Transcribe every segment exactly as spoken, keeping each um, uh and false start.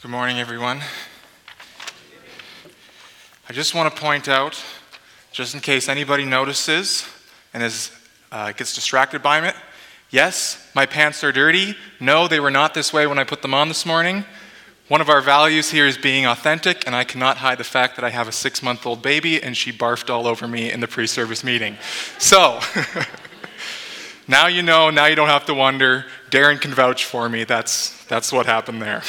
Good morning, everyone. I just want to point out, just in case anybody notices and is, uh, gets distracted by it, yes, my pants are dirty. No, they were not this way when I put them on this morning. One of our values here is being authentic, and I cannot hide the fact that I have a six-month-old baby, and she barfed all over me in the pre-service meeting. So, now you know, now you don't have to wonder. Darren can vouch for me. That's, that's what happened there.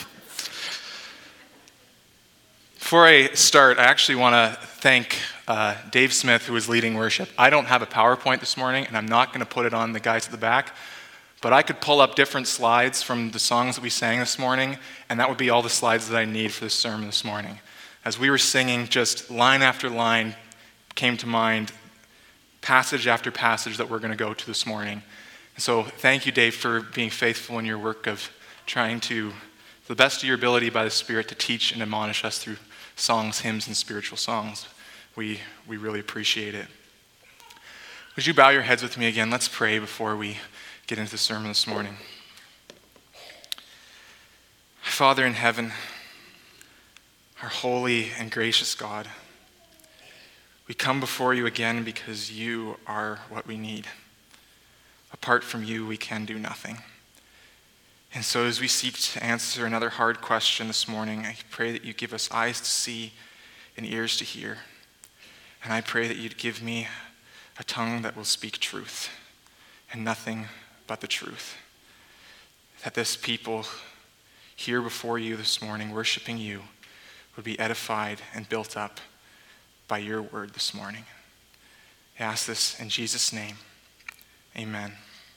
Before I start, I actually want to thank uh, Dave Smith, who is leading worship. I don't have a PowerPoint this morning, and I'm not going to put it on the guys at the back, but I could pull up different slides from the songs that we sang this morning, and that would be all the slides that I need for this sermon this morning. As we were singing, just line after line came to mind, passage after passage that we're going to go to this morning. And so thank you, Dave, for being faithful in your work of trying to, to the best of your ability by the Spirit, to teach and admonish us through songs, hymns, and spiritual songs. We we really appreciate it. Would you bow your heads with me again? Let's pray before we get into the sermon this morning. Father in heaven, our holy and gracious God, we come before you again because you are what we need. Apart from you, we can do nothing. And so as we seek to answer another hard question this morning, I pray that you give us eyes to see and ears to hear. And I pray that you'd give me a tongue that will speak truth and nothing but the truth. That this people here before you this morning, worshiping you, would be edified and built up by your word this morning. I ask this in Jesus' name. Amen.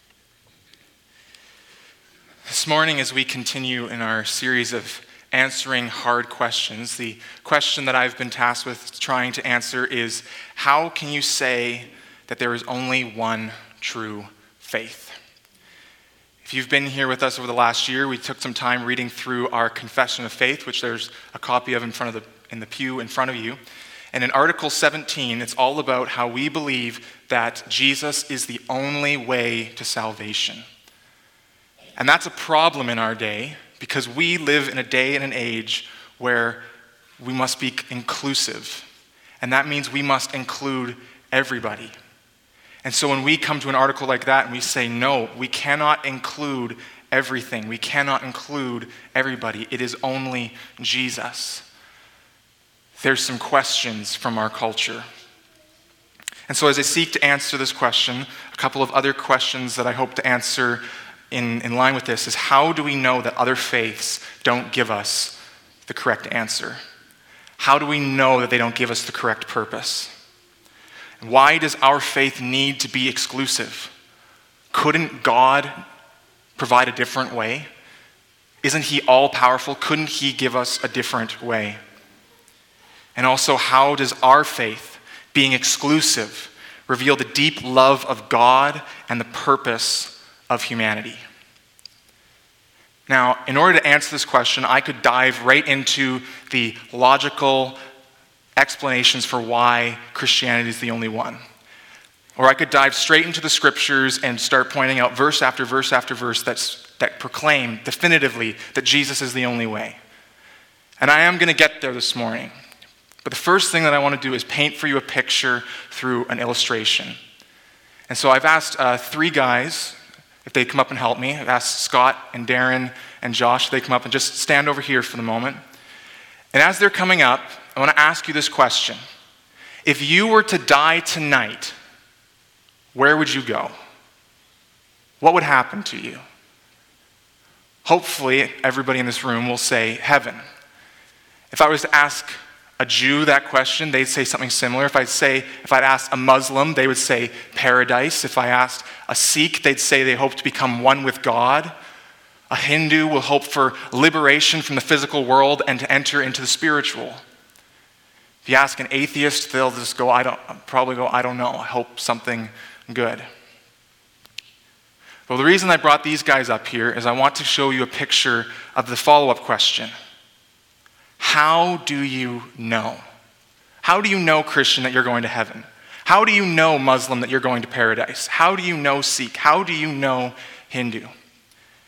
This morning, as we continue in our series of answering hard questions, the question that I've been tasked with trying to answer is, how can you say that there is only one true faith? If you've been here with us over the last year, we took some time reading through our Confession of Faith, which there's a copy of in front of the in the pew in front of you. And in Article seventeen, it's all about how we believe that Jesus is the only way to salvation. And that's a problem in our day because we live in a day and an age where we must be inclusive. And that means we must include everybody. And so when we come to an article like that and we say, no, we cannot include everything. We cannot include everybody. It is only Jesus. There's some questions from our culture. And so as I seek to answer this question, a couple of other questions that I hope to answer In, in line with this is, how do we know that other faiths don't give us the correct answer? How do we know that they don't give us the correct purpose? And why does our faith need to be exclusive? Couldn't God provide a different way? Isn't he all-powerful? Couldn't he give us a different way? And also, how does our faith, being exclusive, reveal the deep love of God and the purpose of humanity? Now, in order to answer this question, I could dive right into the logical explanations for why Christianity is the only one. Or I could dive straight into the scriptures and start pointing out verse after verse after verse that's, that proclaim definitively that Jesus is the only way. And I am going to get there this morning. But the first thing that I want to do is paint for you a picture through an illustration. And so I've asked uh, three guys if they'd come up and help me. I've asked Scott and Darren and Josh if they come up and just stand over here for the moment. And as they're coming up, I want to ask you this question. If you were to die tonight, where would you go? What would happen to you? Hopefully, everybody in this room will say heaven. If I was to ask a Jew that question, they'd say something similar. If I'd say, if I'd ask a Muslim, they would say paradise. If I asked a Sikh, they'd say they hope to become one with God. A Hindu will hope for liberation from the physical world and to enter into the spiritual. If you ask an atheist, they'll just go, I don't, probably go, I don't know. I hope something good. Well, the reason I brought these guys up here is I want to show you a picture of the follow-up question. How do you know? How do you know, Christian, that you're going to heaven? How do you know, Muslim, that you're going to paradise? How do you know, Sikh? How do you know, Hindu?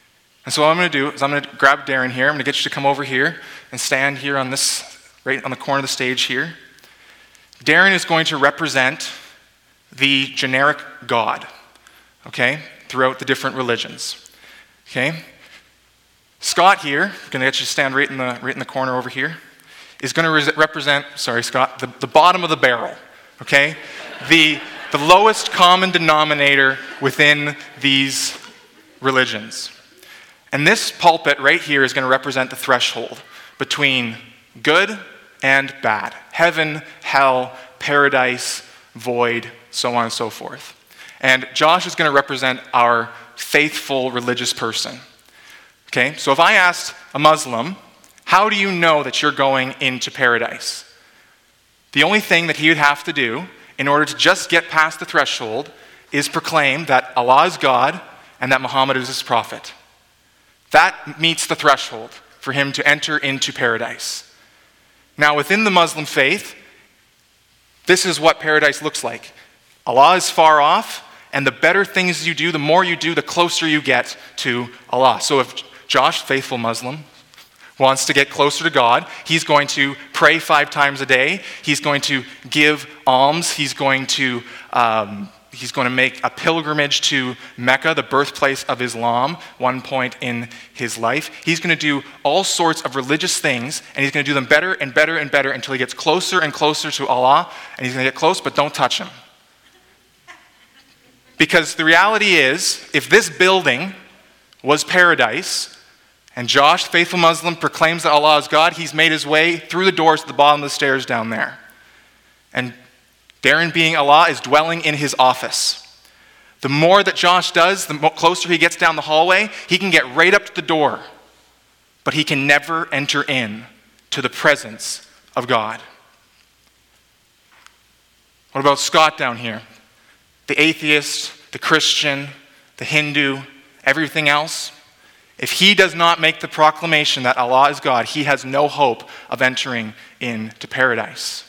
And so what I'm going to do is I'm going to grab Darren here. I'm going to get you to come over here and stand here on this, right on the corner of the stage here. Darren is going to represent the generic God, okay, throughout the different religions, okay? Scott here, I'm going to get you to stand right in the right in the corner over here, is going to re- represent, sorry Scott, the, the bottom of the barrel, okay? The, the lowest common denominator within these religions. And this pulpit right here is going to represent the threshold between good and bad. Heaven, hell, paradise, void, so on and so forth. And Josh is going to represent our faithful religious person. Okay, so if I asked a Muslim, how do you know that you're going into paradise? The only thing that he would have to do in order to just get past the threshold is proclaim that Allah is God and that Muhammad is his prophet. That meets the threshold for him to enter into paradise. Now, within the Muslim faith, this is what paradise looks like. Allah is far off, and the better things you do, the more you do, the closer you get to Allah. So if Josh, faithful Muslim, wants to get closer to God, he's going to pray five times a day. He's going to give alms. He's going to um, he's going to make a pilgrimage to Mecca, the birthplace of Islam, one point in his life. He's going to do all sorts of religious things, and he's going to do them better and better and better until he gets closer and closer to Allah. And he's going to get close, but don't touch him. Because the reality is, if this building was paradise, and Josh, faithful Muslim, proclaims that Allah is God, he's made his way through the doors to the bottom of the stairs down there. And Darren, being Allah, is dwelling in his office. The more that Josh does, the closer he gets down the hallway, he can get right up to the door. But he can never enter in to the presence of God. What about Scott down here? The atheist, the Christian, the Hindu, everything else? If he does not make the proclamation that Allah is God, he has no hope of entering into paradise.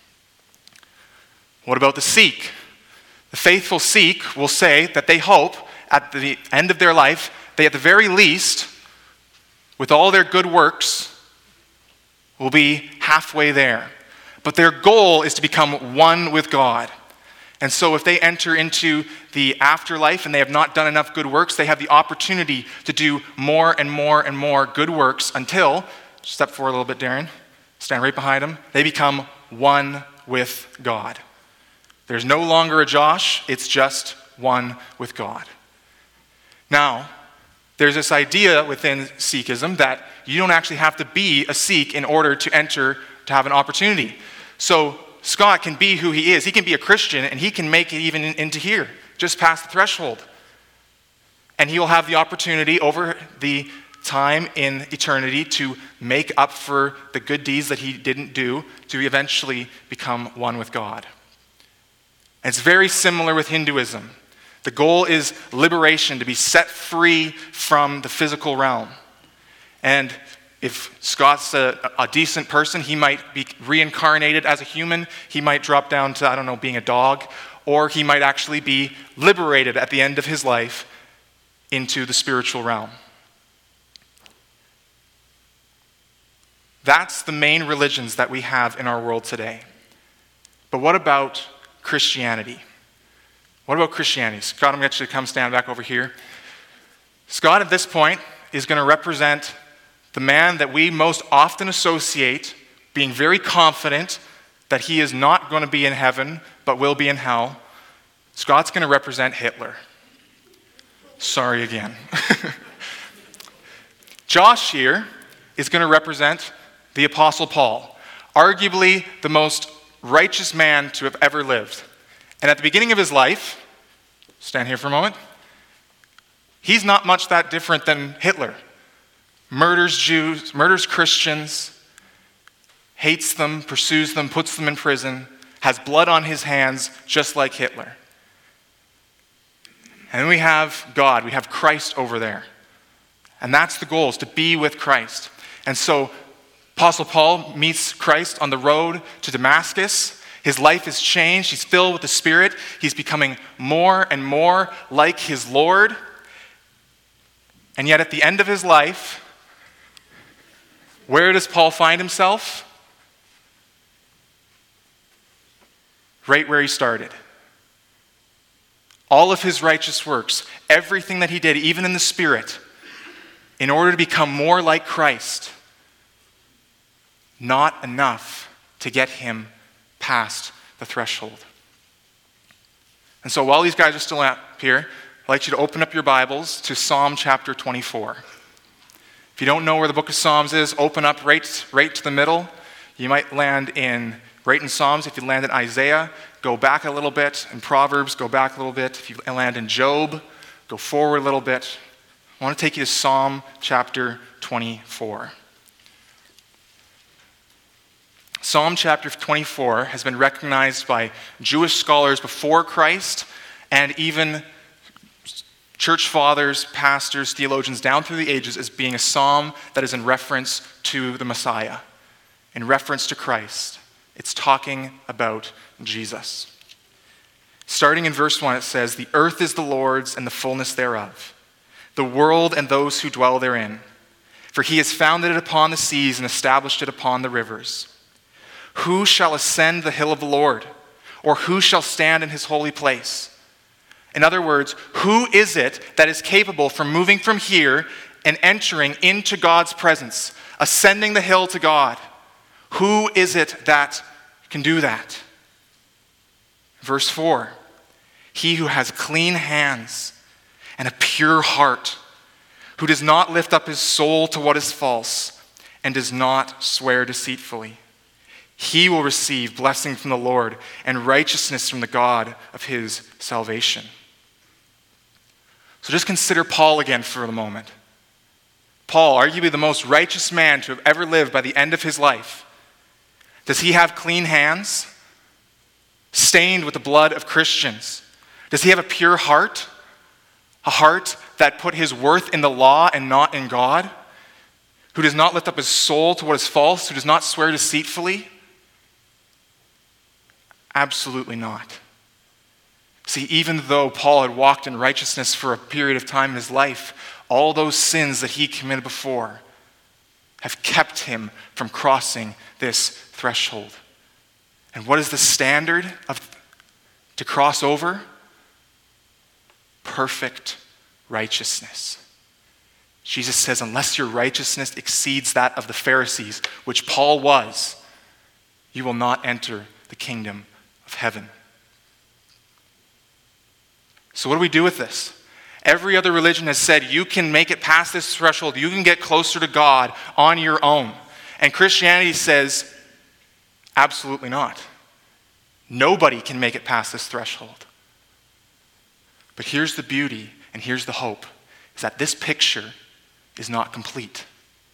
What about the Sikh? The faithful Sikh will say that they hope at the end of their life, they at the very least, with all their good works, will be halfway there. But their goal is to become one with God. And so if they enter into the afterlife and they have not done enough good works, they have the opportunity to do more and more and more good works until, step forward a little bit, Darren, stand right behind him, they become one with God. There's no longer a Josh, it's just one with God. Now, there's this idea within Sikhism that you don't actually have to be a Sikh in order to enter, to have an opportunity. So Scott can be who he is. He can be a Christian, and he can make it even in, into here, just past the threshold. And he will have the opportunity over the time in eternity to make up for the good deeds that he didn't do, to eventually become one with God. And it's very similar with Hinduism. The goal is liberation, to be set free from the physical realm. And if Scott's a, a decent person, he might be reincarnated as a human. He might drop down to, I don't know, being a dog. Or he might actually be liberated at the end of his life into the spiritual realm. That's the main religions that we have in our world today. But what about Christianity? What about Christianity? Scott, I'm going to get you to come stand back over here. Scott, at this point, is going to represent the man that we most often associate being very confident that he is not going to be in heaven, but will be in hell. Scott's going to represent Hitler. Sorry again. Josh here is going to represent the Apostle Paul, arguably the most righteous man to have ever lived. And at the beginning of his life, stand here for a moment, he's not much that different than Hitler. Murders Jews, murders Christians, hates them, pursues them, puts them in prison, has blood on his hands, just like Hitler. And then we have God, we have Christ over there. And that's the goal, is to be with Christ. And so Apostle Paul meets Christ on the road to Damascus. His life is changed. He's filled with the Spirit. He's becoming more and more like his Lord. And yet at the end of his life, where does Paul find himself? Right where he started. All of his righteous works, everything that he did, even in the Spirit, in order to become more like Christ, not enough to get him past the threshold. And so while these guys are still up here, I'd like you to open up your Bibles to Psalm chapter twenty-four. If you don't know where the book of Psalms is, open up right, right to the middle. You might land in, right in Psalms. If you land in Isaiah, go back a little bit. In Proverbs, go back a little bit. If you land in Job, go forward a little bit. I want to take you to Psalm chapter twenty-four. Psalm chapter twenty-four has been recognized by Jewish scholars before Christ and even church fathers, pastors, theologians down through the ages as being a psalm that is in reference to the Messiah, in reference to Christ. It's talking about Jesus. Starting in verse one, it says, "The earth is the Lord's and the fullness thereof, the world and those who dwell therein. For he has founded it upon the seas and established it upon the rivers. Who shall ascend the hill of the Lord? Or who shall stand in his holy place?" In other words, who is it that is capable from moving from here and entering into God's presence, ascending the hill to God? Who is it that can do that? Verse four, "He who has clean hands and a pure heart, who does not lift up his soul to what is false and does not swear deceitfully. He will receive blessing from the Lord and righteousness from the God of his salvation." So just consider Paul again for a moment. Paul, arguably the most righteous man to have ever lived by the end of his life. Does he have clean hands, stained with the blood of Christians? Does he have a pure heart, a heart that put his worth in the law and not in God? Who does not lift up his soul to what is false, who does not swear deceitfully? Absolutely not. See, even though Paul had walked in righteousness for a period of time in his life, all those sins that he committed before have kept him from crossing this threshold. And what is the standard of to cross over? Perfect righteousness. Jesus says, unless your righteousness exceeds that of the Pharisees, which Paul was, you will not enter the kingdom of heaven. So what do we do with this? Every other religion has said you can make it past this threshold. You can get closer to God on your own. And Christianity says, absolutely not. Nobody can make it past this threshold. But here's the beauty and here's the hope, is that this picture is not complete.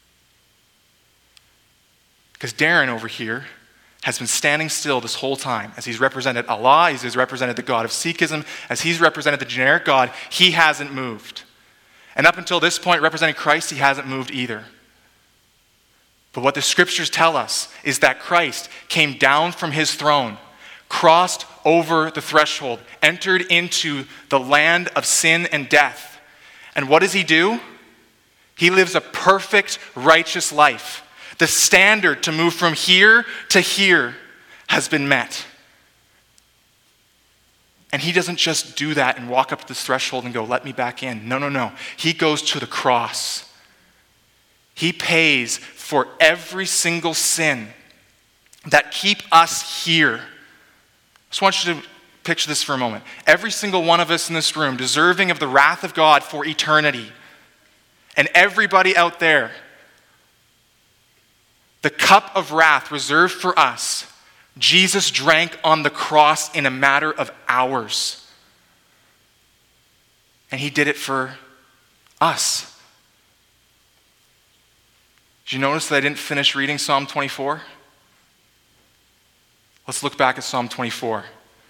Because Darren over here has been standing still this whole time. As he's represented Allah, as he's represented the God of Sikhism, as he's represented the generic God, he hasn't moved. And up until this point, representing Christ, he hasn't moved either. But what the scriptures tell us is that Christ came down from his throne, crossed over the threshold, entered into the land of sin and death. And what does he do? He lives a perfect, righteous life. The standard to move from here to here has been met. And he doesn't just do that and walk up to this threshold and go, let me back in. No, no, no. He goes to the cross. He pays for every single sin that keep us here. I just want you to picture this for a moment. Every single one of us in this room deserving of the wrath of God for eternity. And everybody out there, the cup of wrath reserved for us, Jesus drank on the cross in a matter of hours. And he did it for us. Did you notice that I didn't finish reading Psalm twenty-four? Let's look back at Psalm twenty-four.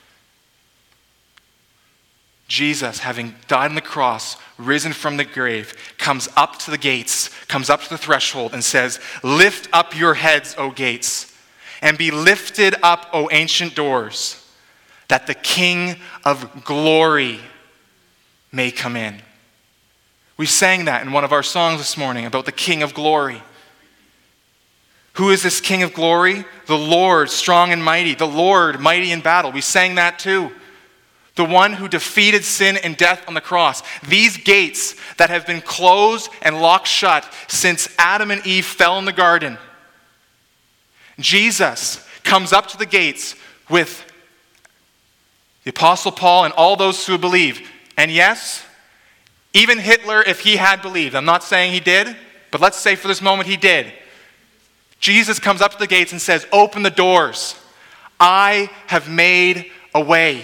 Jesus, having died on the cross, risen from the grave, comes up to the gates, comes up to the threshold and says, "Lift up your heads, O gates, and be lifted up, O ancient doors, that the King of glory may come in." We sang that in one of our songs this morning about the King of Glory. Who is this King of Glory? The Lord, strong and mighty. The Lord, mighty in battle. We sang that too. The one who defeated sin and death on the cross. These gates that have been closed and locked shut since Adam and Eve fell in the garden. Jesus comes up to the gates with the Apostle Paul and all those who believe. And yes, even Hitler, if he had believed. I'm not saying he did, but let's say for this moment he did. Jesus comes up to the gates and says, open the doors. I have made a way.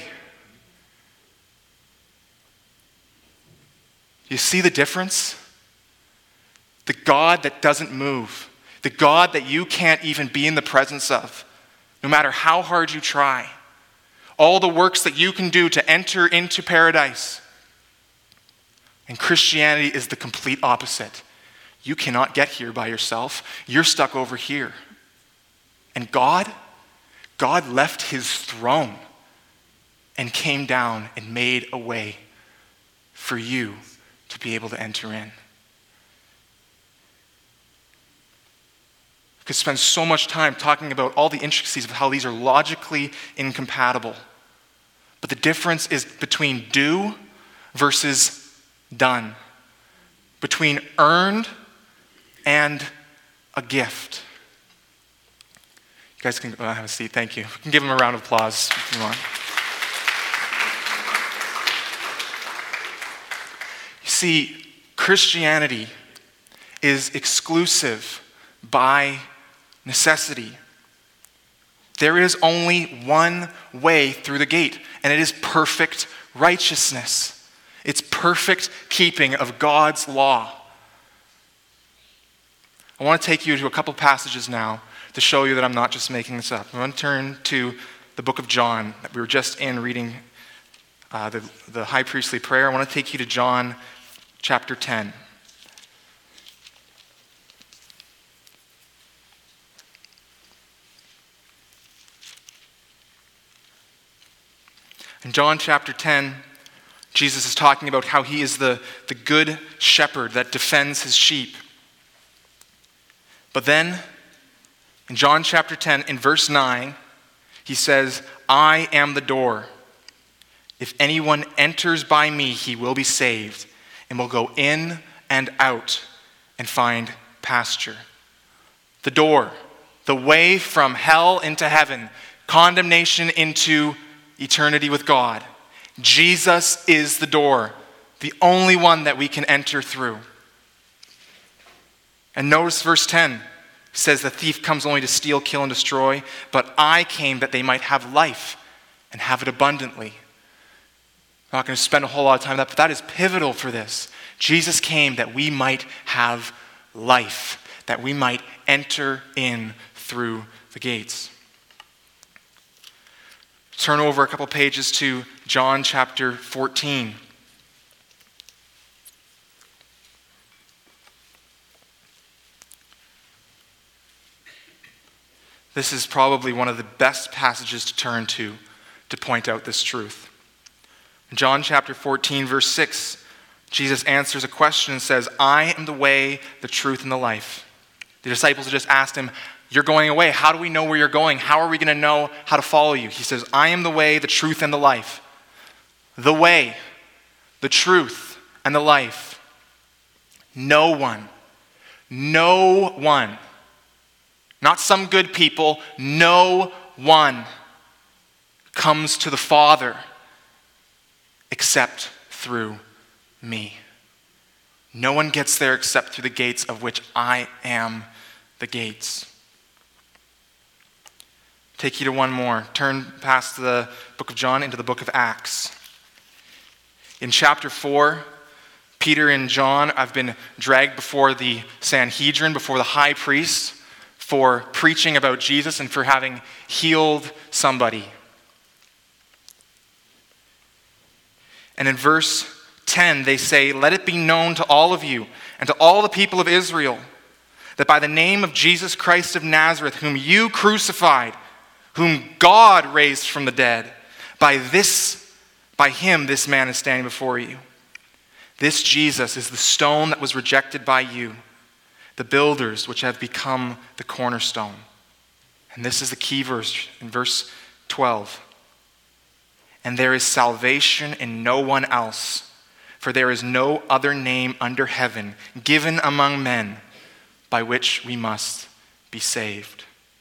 You see the difference? The God that doesn't move. The God that you can't even be in the presence of, no matter how hard you try. All the works that you can do to enter into paradise. And Christianity is the complete opposite. You cannot get here by yourself. You're stuck over here. And God, God left his throne and came down and made a way for you to be able to enter in. We could spend so much time talking about all the intricacies of how these are logically incompatible. But the difference is between do versus done. Between earned and a gift. You guys can uh, have a seat. Thank you. We can give them a round of applause if you want. You see, Christianity is exclusive by necessity. There is only one way through the gate, and it is perfect righteousness. It's perfect keeping of God's law. I want to take you to a couple passages now to show you that I'm not just making this up. I want to turn to the book of John that we were just in reading uh, the, the high priestly prayer. I want to take you to John chapter ten. In John chapter ten, Jesus is talking about how he is the, the good shepherd that defends his sheep. But then, in John chapter ten, in verse nine, he says, I am the door. If anyone enters by me, he will be saved, and will go in and out and find pasture. The door, the way from hell into heaven, condemnation into eternity with God. Jesus is the door, the only one that we can enter through. And notice verse ten. It says, the thief comes only to steal, kill, and destroy, but I came that they might have life and have it abundantly. I'm not going to spend a whole lot of time on that, but that is pivotal for this. Jesus came that we might have life, that we might enter in through the gates. Turn over a couple pages to John chapter fourteen. This is probably one of the best passages to turn to to point out this truth. In John chapter fourteen, verse six, Jesus answers a question and says, I am the way, the truth, and the life. The disciples just asked him, you're going away. How do we know where you're going? How are we going to know how to follow you? He says, I am the way, the truth, and the life. The way, the truth, and the life. No one, no one, not some good people, no one comes to the Father except through me. No one gets there except through the gates of which I am the gates. Take you to one more. Turn past the book of John into the book of Acts. In chapter four, Peter and John have been dragged before the Sanhedrin, before the high priest, for preaching about Jesus and for having healed somebody. And in verse ten, they say, let it be known to all of you and to all the people of Israel that by the name of Jesus Christ of Nazareth, whom you crucified, whom God raised from the dead, by this, by him, this man is standing before you. This Jesus is the stone that was rejected by you, the builders, which have become the cornerstone. And this is the key verse in verse twelve. And there is salvation in no one else, for there is no other name under heaven given among men by which we must be saved.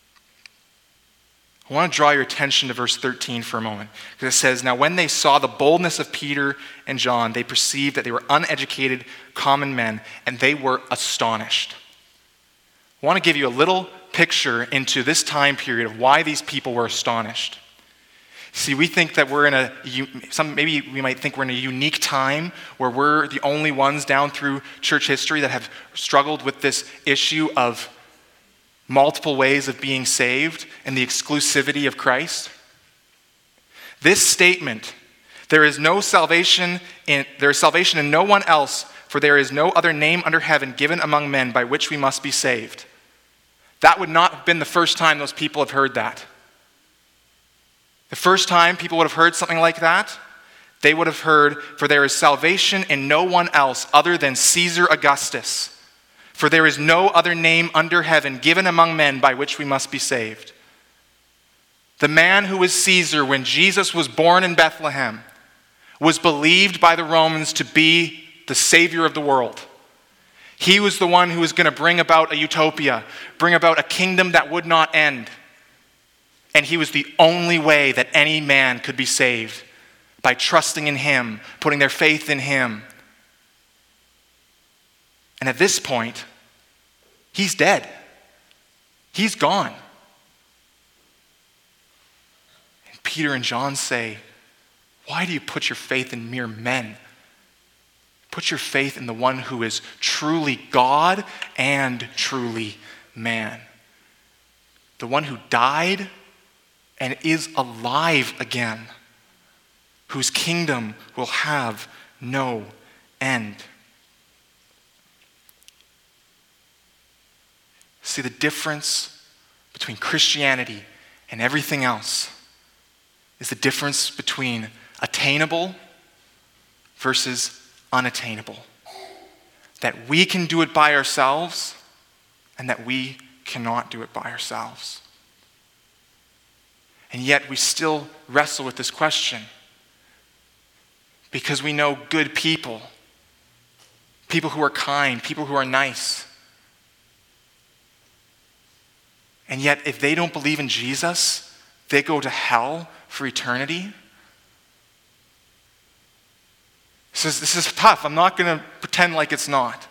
I want to draw your attention to verse thirteen for a moment, because it says, now when they saw the boldness of Peter and John, they perceived that they were uneducated, common men, and they were astonished. I want to give you a little picture into this time period of why these people were astonished. See, we think that we're in a, some, maybe we might think we're in a unique time where we're the only ones down through church history that have struggled with this issue of multiple ways of being saved and the exclusivity of Christ. This statement, there is no salvation in, there is salvation in no one else, for there is no other name under heaven given among men by which we must be saved. That would not have been the first time those people have heard that. The first time people would have heard something like that, they would have heard, for there is salvation in no one else other than Caesar Augustus. For there is no other name under heaven given among men by which we must be saved. The man who was Caesar when Jesus was born in Bethlehem was believed by the Romans to be the Savior of the world. He was the one who was going to bring about a utopia, bring about a kingdom that would not end. And he was the only way that any man could be saved, by trusting in him, putting their faith in him. And at this point, he's dead. He's gone. And Peter and John say, why do you put your faith in mere men? Put your faith in the one who is truly God and truly man. The one who died and is alive again, whose kingdom will have no end. See, the difference between Christianity and everything else is the difference between attainable versus unattainable. That we can do it by ourselves and that we cannot do it by ourselves. And yet we still wrestle with this question because we know good people, people who are kind, people who are nice. And yet if they don't believe in Jesus, they go to hell for eternity. This is, this is tough. I'm not going to pretend like it's not.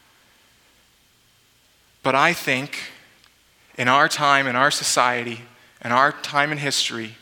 But I think in our time, in our society, in our time in history,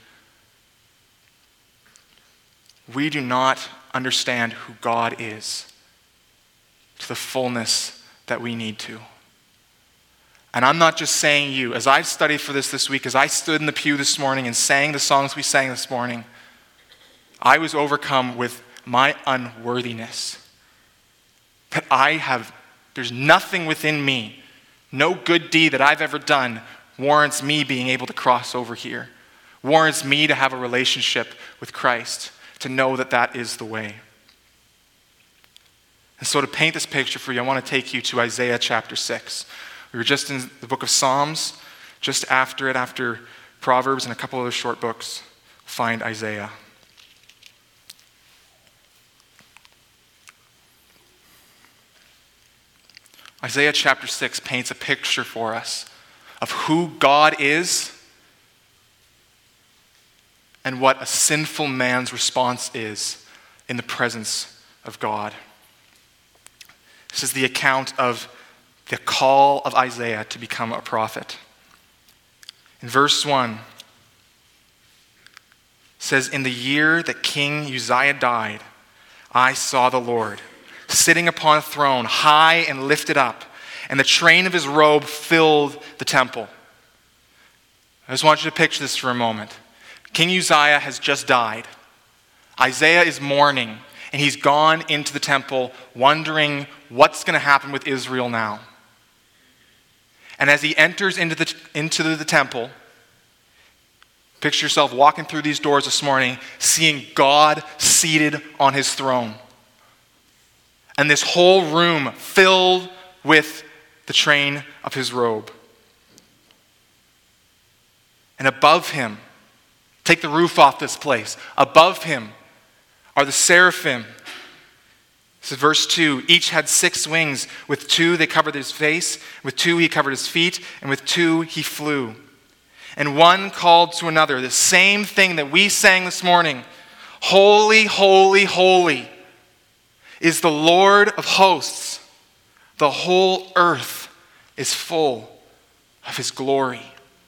we do not understand who God is to the fullness that we need to. And I'm not just saying you. As I studied for this this week, as I stood in the pew this morning and sang the songs we sang this morning, I was overcome with my unworthiness. That I have, there's nothing within me, no good deed that I've ever done warrants me being able to cross over here, warrants me to have a relationship with Christ, to know that that is the way. And so to paint this picture for you, I want to take you to Isaiah chapter six. We were just in the book of Psalms, just after it, after Proverbs and a couple other short books, find Isaiah. Isaiah chapter six paints a picture for us of who God is and what a sinful man's response is in the presence of God. This is the account of the call of Isaiah to become a prophet. In verse one, it says, in the year that King Uzziah died, I saw the Lord sitting upon a throne, high and lifted up, and the train of his robe filled the temple. I just want you to picture this for a moment. King Uzziah has just died. Isaiah is mourning, and he's gone into the temple wondering what's going to happen with Israel now. And as he enters into the, into the temple, picture yourself walking through these doors this morning, seeing God seated on his throne. and this whole room filled with the train of his robe. And above him, take the roof off this place, above him are the seraphim. This is verse two. Each had six wings. With two they covered his face, with two he covered his feet, and with two he flew. And one called to another, the same thing that we sang this morning. Holy, holy, holy is the Lord of hosts. The whole earth is full of his glory.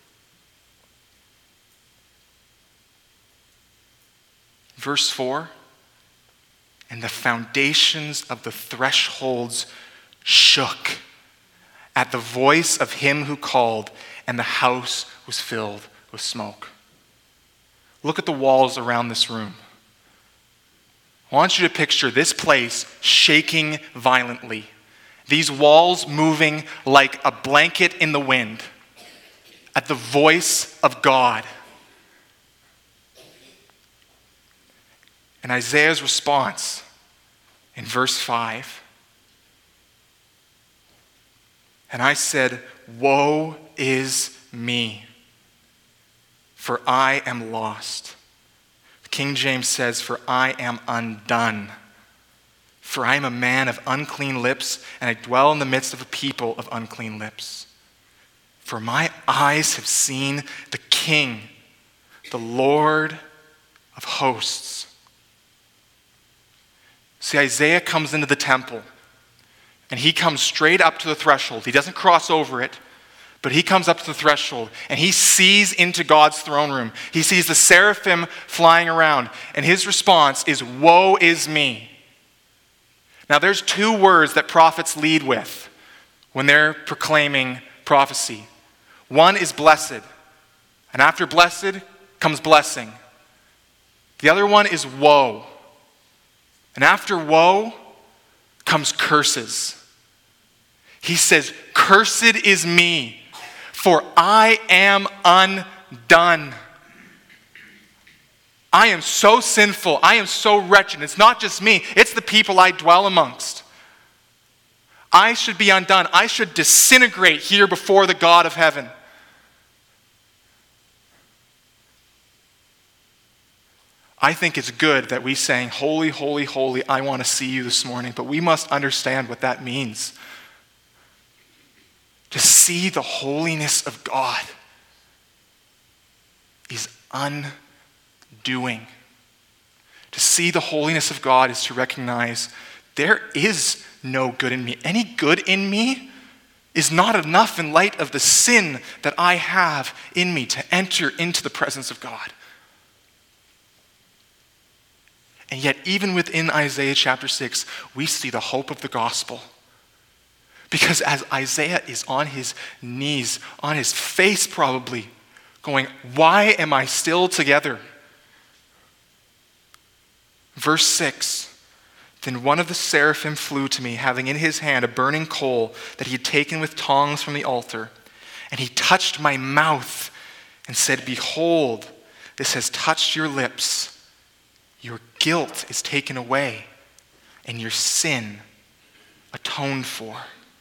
Verse four. And the foundations of the thresholds shook at the voice of him who called, and the house was filled with smoke. Look at the walls around this room. I want you to picture this place shaking violently. These walls moving like a blanket in the wind at the voice of God. And Isaiah's response in verse five. And I said, woe is me, for I am lost. King James says, for I am undone. For I am a man of unclean lips, and I dwell in the midst of a people of unclean lips. For my eyes have seen the King, the Lord of hosts. See, Isaiah comes into the temple, and he comes straight up to the threshold. He doesn't cross over it, but he comes up to the threshold, and he sees into God's throne room. He sees the seraphim flying around, and his response is, woe is me. Now, there's two words that prophets lead with when they're proclaiming prophecy. One is blessed, and after blessed comes blessing. The other one is woe. And after woe comes curses. He says, cursed is me, for I am undone. I am so sinful. I am so wretched. It's not just me. It's the people I dwell amongst. I should be undone. I should disintegrate here before the God of heaven. I think it's good that we sang, holy, holy, holy, I want to see you this morning, but we must understand what that means. To see the holiness of God is undoing. To see the holiness of God is to recognize there is no good in me. Any good in me is not enough in light of the sin that I have in me to enter into the presence of God. And yet, even within Isaiah chapter six, we see the hope of the gospel. Because as Isaiah is on his knees, on his face probably, going, why am I still together? Verse six, then one of the seraphim flew to me, having in his hand a burning coal that he had taken with tongs from the altar. And he touched my mouth and said, behold, this has touched your lips. Your guilt is taken away, and your sin atoned for.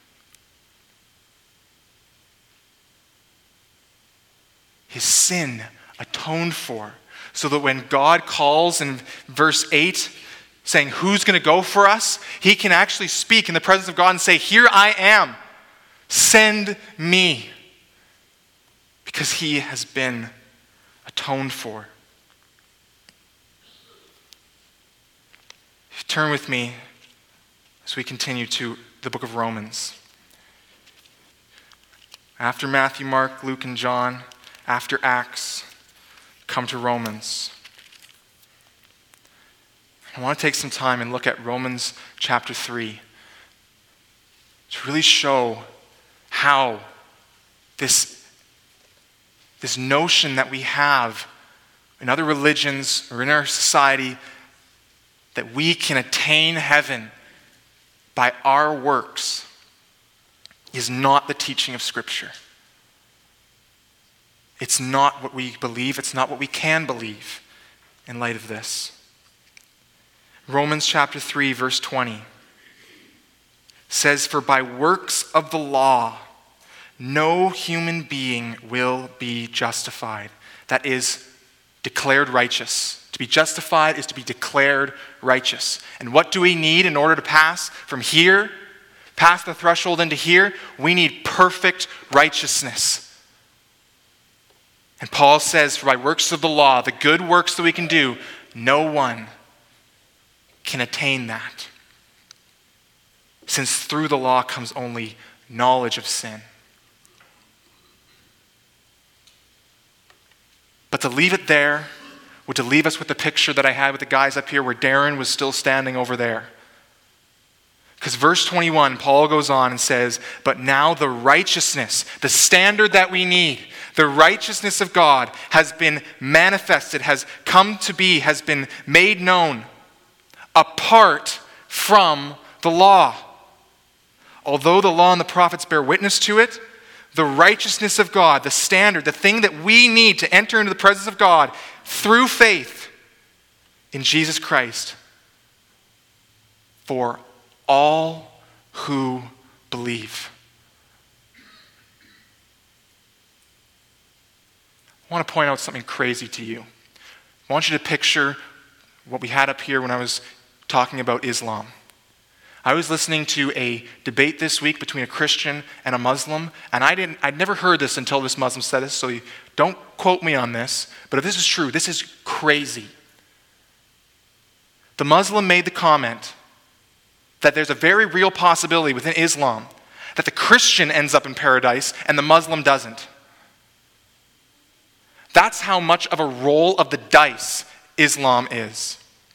His sin atoned for. So that when God calls in verse eight, saying, who's going to go for us? He can actually speak in the presence of God and say, here I am. Send me. Because he has been atoned for. Turn with me as we continue to the book of Romans. After Matthew, Mark, Luke, and John, after Acts, come to Romans. I want to take some time and look at Romans chapter three to really show how this, this notion that we have in other religions or in our society that we can attain heaven by our works is not the teaching of Scripture. It's not what we believe. It's not what we can believe in light of this. Romans chapter three, verse twenty. says, "For by works of the law, no human being will be justified." That is, declared righteous. To be justified is to be declared righteous. And what do we need in order to pass from here, past the threshold into here? We need perfect righteousness. And Paul says, "For by works of the law, the good works that we can do, no one can attain that. Since through the law comes only knowledge of sin." But to leave it there would to leave us with the picture that I had with the guys up here where Darren was still standing over there. Because verse twenty-one, Paul goes on and says, "But now the righteousness, the standard that we need, the righteousness of God has been manifested, has come to be, has been made known apart from the law. Although the law and the prophets bear witness to it, the righteousness of God, the standard, the thing that we need to enter into the presence of God through faith in Jesus Christ for all who believe." I want to point out something crazy to you. I want you to picture what we had up here when I was talking about Islam. I was listening to a debate this week between a Christian and a Muslim, and I didn't, I'd never heard this until this Muslim said this, so you don't quote me on this, but if this is true, this is crazy. The Muslim made the comment that there's a very real possibility within Islam that the Christian ends up in paradise and the Muslim doesn't. That's how much of a roll of the dice Islam is.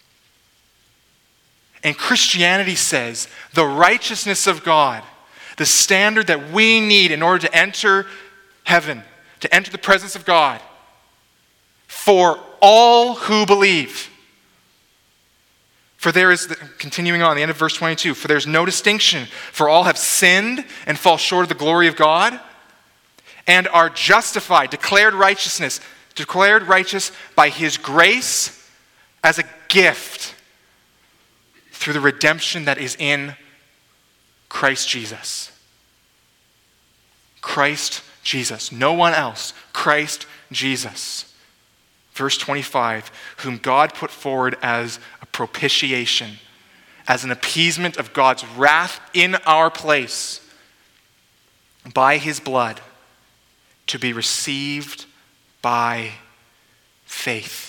And Christianity says the righteousness of God, the standard that we need in order to enter heaven, to enter the presence of God, for all who believe. For there is, the, continuing on, the end of verse twenty-two, "For there's no distinction, for all have sinned and fall short of the glory of God, and are justified," declared righteousness, declared righteous by His grace as a gift through the redemption that is in Christ Jesus. Christ Jesus. No one else. Christ Jesus. Verse twenty-five, "Whom God put forward as a propitiation," as an appeasement of God's wrath in our place, "by His blood, to be received by faith."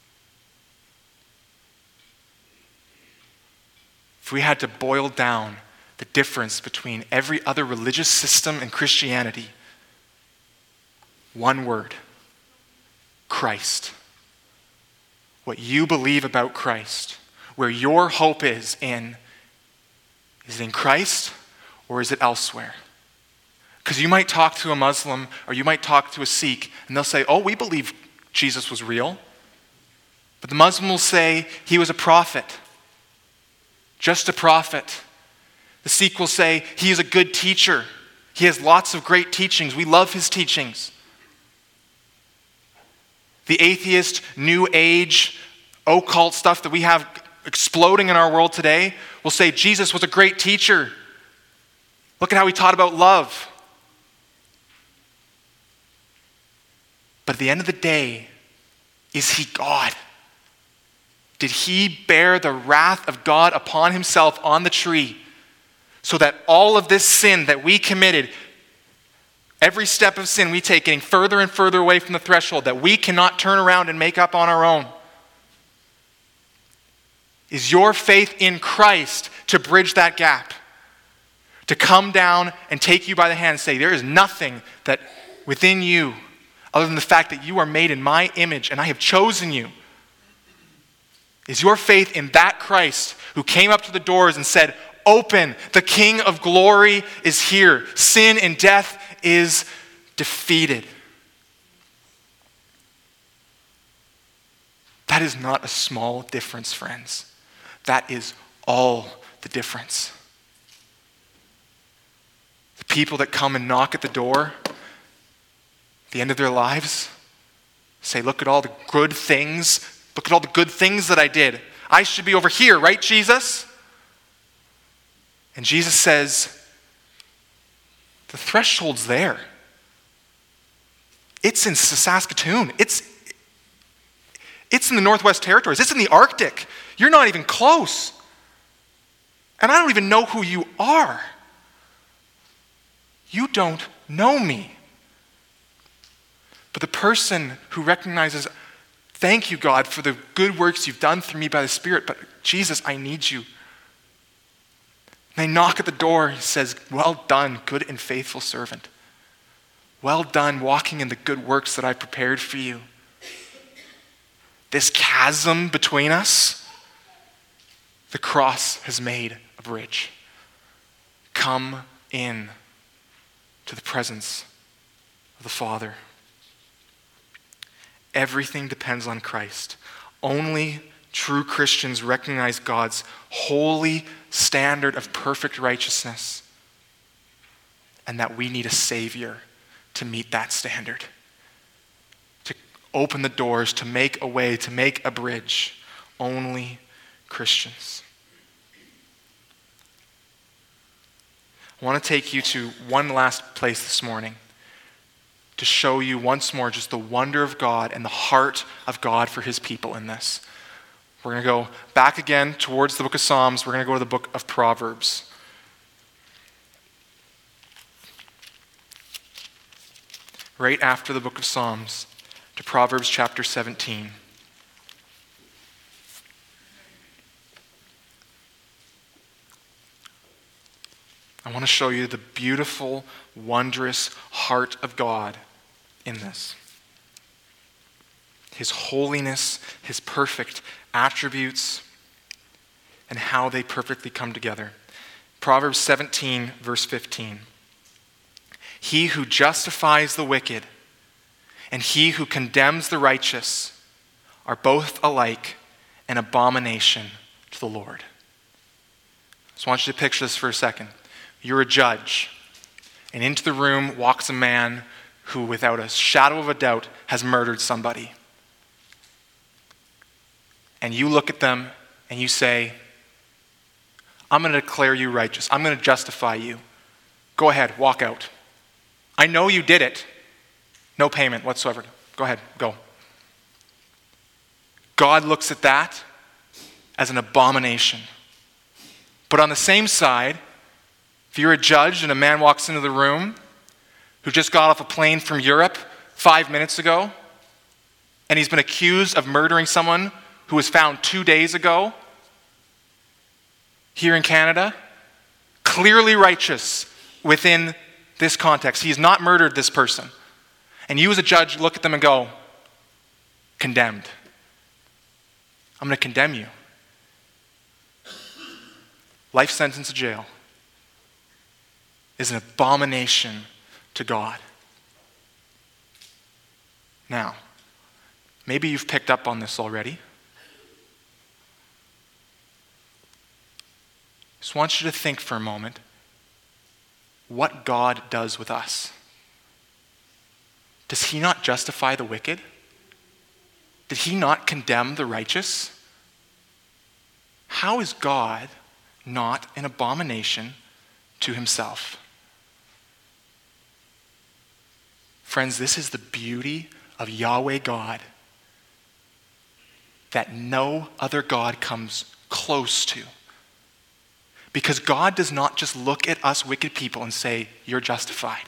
If we had to boil down the difference between every other religious system and Christianity, one word: Christ. What you believe about Christ, where your hope is in, is it in Christ or is it elsewhere? Because you might talk to a Muslim or you might talk to a Sikh and they'll say, "Oh, we believe Jesus was real." But the Muslim will say he was a prophet. Just a prophet. The Sikh will say he is a good teacher. He has lots of great teachings. We love his teachings. The atheist, new age, occult stuff that we have exploding in our world today will say Jesus was a great teacher. Look at how he taught about love. But at the end of the day, is he God? Did he bear the wrath of God upon himself on the tree so that all of this sin that we committed, every step of sin we take, getting further and further away from the threshold that we cannot turn around and make up on our own? Is your faith in Christ to bridge that gap? To come down and take you by the hand and say, there is nothing that within you other than the fact that you are made in my image and I have chosen you? Is your faith in that Christ who came up to the doors and said, "Open, the King of glory is here. Sin and death is defeated"? That is not a small difference, friends. That is all the difference. The people that come and knock at the door at the end of their lives say, "Look at all the good things. Look at all the good things that I did. I should be over here, right, Jesus?" And Jesus says, the threshold's there. It's in Saskatoon. It's, it's in the Northwest Territories. It's in the Arctic. You're not even close. And I don't even know who you are. You don't know me. But the person who recognizes, thank you, God, for the good works you've done through me by the Spirit, but Jesus, I need you. And they knock at the door. He says, well done, good and faithful servant. Well done, walking in the good works that I prepared for you. This chasm between us, the cross has made a bridge. Come in to the presence of the Father. Everything depends on Christ. Only true Christians recognize God's holy standard of perfect righteousness, and that we need a Savior to meet that standard, to open the doors, to make a way, to make a bridge. Only Christians. I want to take you to one last place this morning to show you once more just the wonder of God and the heart of God for his people in this. We're going to go back again towards the book of Psalms. We're going to go to the book of Proverbs. Right after the book of Psalms, to Proverbs chapter seventeen. I want to show you the beautiful, wondrous heart of God in this. His holiness, his perfect attributes, and how they perfectly come together. Proverbs seventeen, verse fifteen. He who justifies the wicked and he who condemns the righteous are both alike an abomination to the Lord. So I want you to picture this for a second. You're a judge, and into the room walks a man who, without a shadow of a doubt, has murdered somebody. And you look at them and you say, I'm going to declare you righteous. I'm going to justify you. Go ahead, walk out. I know you did it. No payment whatsoever. Go ahead, go. God looks at that as an abomination. But on the same side, if you're a judge and a man walks into the room who just got off a plane from Europe five minutes ago, and he's been accused of murdering someone who was found two days ago here in Canada, clearly righteous within this context. He's not murdered this person. And you as a judge look at them and go, condemned. I'm going to condemn you. Life sentence to jail is an abomination to God. Now, maybe you've picked up on this already. Just want you to think for a moment what God does with us. Does he not justify the wicked? Did he not condemn the righteous? How is God not an abomination to himself? Friends, this is the beauty of Yahweh God that no other God comes close to. Because God does not just look at us wicked people and say, you're justified.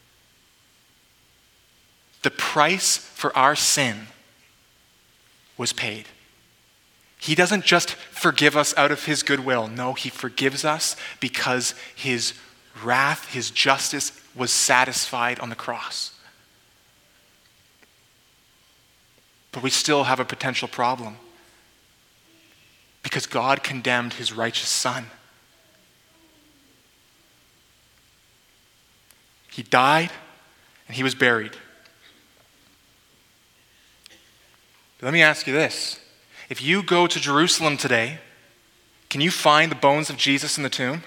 The price for our sin was paid. He doesn't just forgive us out of his goodwill. No, he forgives us because his wrath, his justice was satisfied on the cross. But we still have a potential problem because God condemned his righteous son. He died and he was buried. Let me ask you this. If you go to Jerusalem today, can you find the bones of Jesus in the tomb?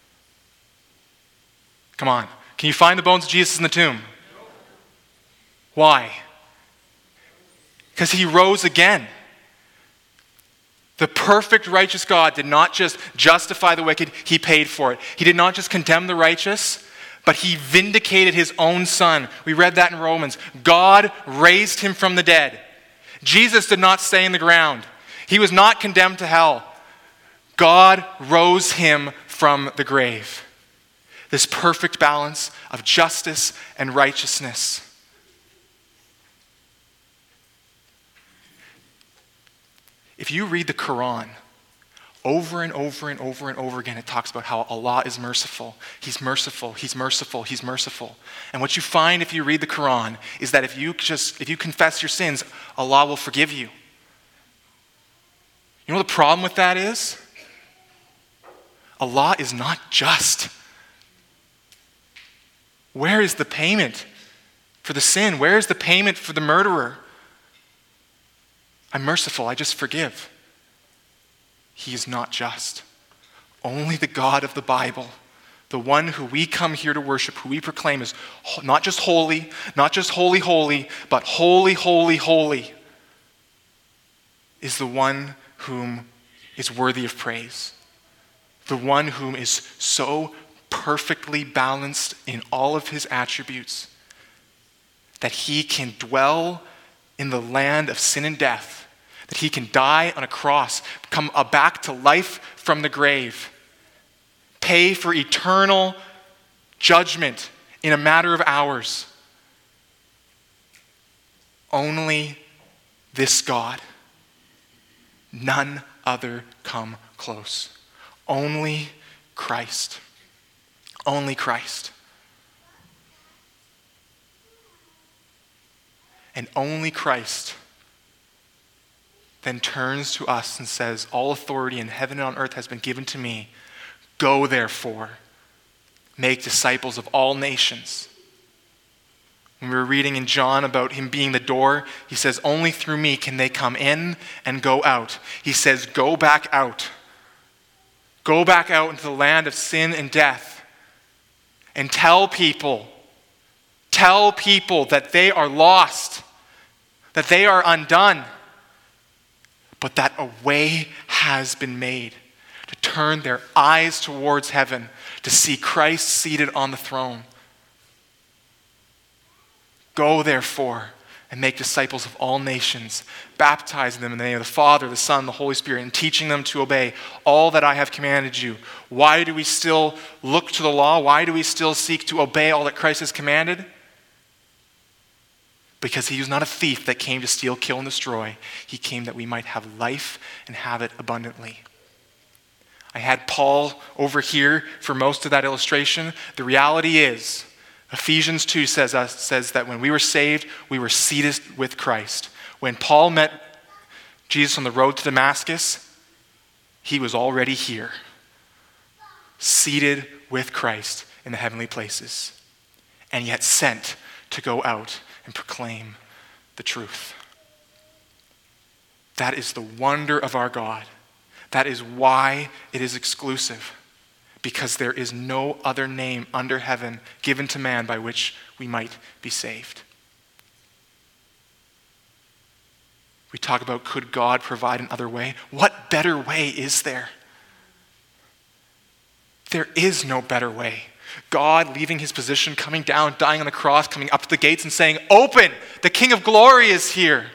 Come on. Can you find the bones of Jesus in the tomb? Why? Because he rose again. The perfect righteous God did not just justify the wicked, he paid for it. He did not just condemn the righteous, but he vindicated his own son. We read that in Romans. God raised him from the dead. Jesus did not stay in the ground. He was not condemned to hell. God rose him from the grave. This perfect balance of justice and righteousness. If you read the Quran, over and over and over and over again, it talks about how Allah is merciful. He's merciful, He's merciful, He's merciful. And what you find if you read the Quran is that if you just, if you confess your sins, Allah will forgive you. You know what the problem with that is? Allah is not just. Where is the payment for the sin? Where is the payment for the murderer? I'm merciful, I just forgive. He is not just. Only the God of the Bible, the one who we come here to worship, who we proclaim is not just holy, not just holy, holy, but holy, holy, holy, is the one whom is worthy of praise. The one whom is so perfectly balanced in all of his attributes that he can dwell in the land of sin and death, that he can die on a cross, come back to life from the grave, pay for eternal judgment in a matter of hours. Only this God, none other come close. Only Christ. Only Christ. And only Christ then turns to us and says, all authority in heaven and on earth has been given to me. Go therefore, make disciples of all nations. When we were reading in John about him being the door, he says, only through me can they come in and go out. He says, go back out. Go back out into the land of sin and death and tell people, tell people that they are lost, that they are undone, but that a way has been made to turn their eyes towards heaven, to see Christ seated on the throne. Go therefore and make disciples of all nations, baptizing them in the name of the Father, the Son, the Holy Spirit, and teaching them to obey all that I have commanded you. Why do we still look to the law? Why do we still seek to obey all that Christ has commanded? Because he was not a thief that came to steal, kill, and destroy. He came that we might have life and have it abundantly. I had Paul over here for most of that illustration. The reality is, Ephesians two says, uh, says that when we were saved, we were seated with Christ. When Paul met Jesus on the road to Damascus, he was already here, seated with Christ in the heavenly places, and yet sent to go out and proclaim the truth. That is the wonder of our God. That is why it is exclusive, because there is no other name under heaven given to man by which we might be saved. We talk about, could God provide another way? What better way is there? There is no better way. God leaving his position, coming down, dying on the cross, coming up to the gates and saying, open, the King of Glory is here.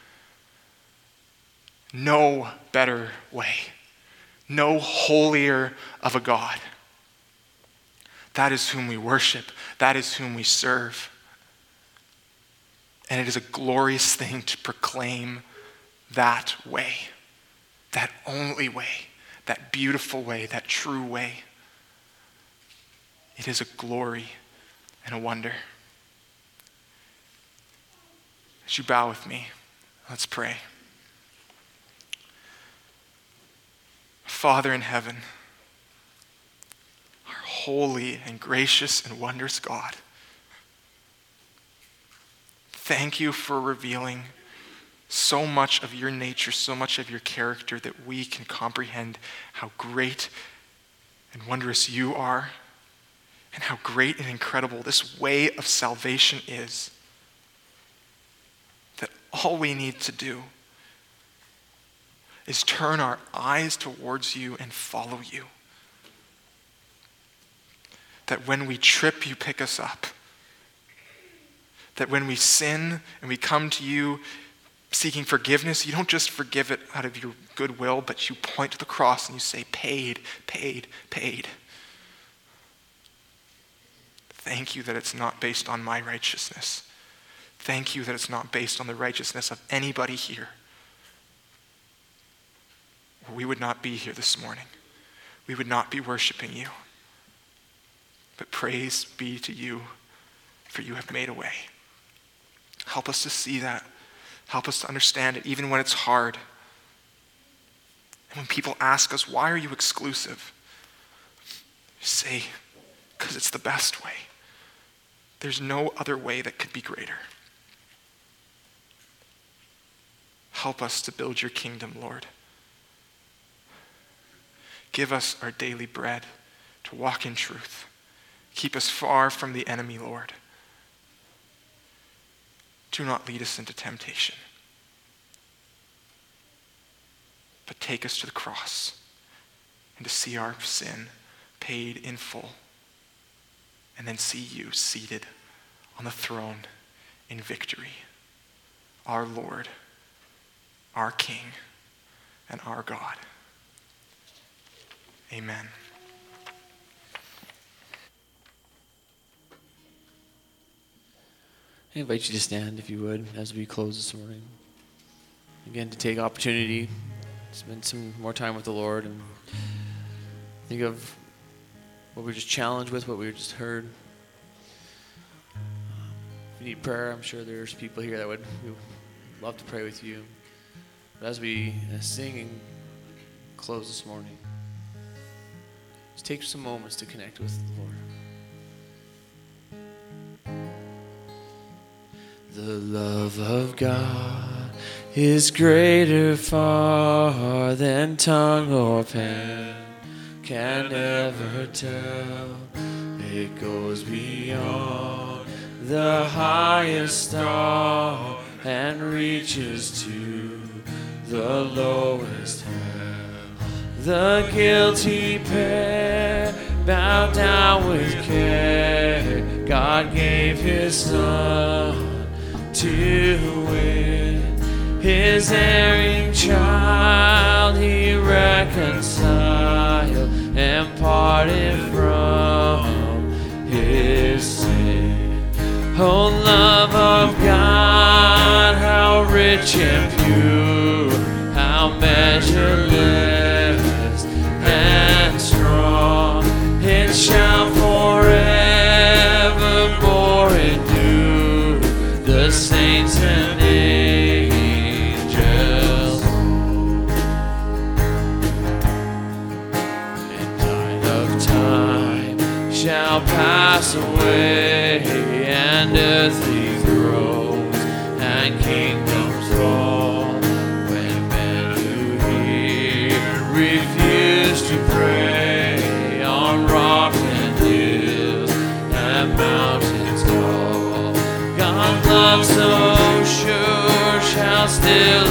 No better way. No holier of a God. That is whom we worship. That is whom we serve. And it is a glorious thing to proclaim that way. That only way. That beautiful way. That true way. It is a glory and a wonder. As you bow with me, let's pray. Father in heaven, our holy and gracious and wondrous God, thank you for revealing so much of your nature, so much of your character that we can comprehend how great and wondrous you are, and how great and incredible this way of salvation is. That all we need to do is turn our eyes towards you and follow you. That when we trip, you pick us up. That when we sin and we come to you seeking forgiveness, you don't just forgive it out of your goodwill, but you point to the cross and you say, paid, paid, paid. Thank you that it's not based on my righteousness. Thank you that it's not based on the righteousness of anybody here. We would not be here this morning. We would not be worshiping you. But praise be to you, for you have made a way. Help us to see that. Help us to understand it, even when it's hard. And when people ask us, why are you exclusive? Say, because it's the best way. There's no other way that could be greater. Help us to build your kingdom, Lord. Give us our daily bread to walk in truth. Keep us far from the enemy, Lord. Do not lead us into temptation, but take us to the cross and to see our sin paid in full, and then see you seated on the throne in victory, our Lord, our King, and our God. Amen. I invite you to stand, if you would, as we close this morning. Again, to take opportunity, spend some more time with the Lord, and think of what we were just challenged with, what we just heard. Um, if you need prayer, I'm sure there's people here that would who would love to pray with you. But as we uh, sing and close this morning, just take some moments to connect with the Lord. The love of God is greater far than tongue or pen can ever tell. It goes beyond the highest star and reaches to the lowest hell. The guilty pair bowed down with care. God gave his Son to win his erring child. He reconciled and parted from his sin. Oh, love of God, how rich and pure, how measureless and strong, it shall forevermore endure. The saints and angels in time of time shall pass away, and earthly thrones and kingdoms fall, when men who hear refuse to pray on rock and hills and mountains tall. God love so sure shall still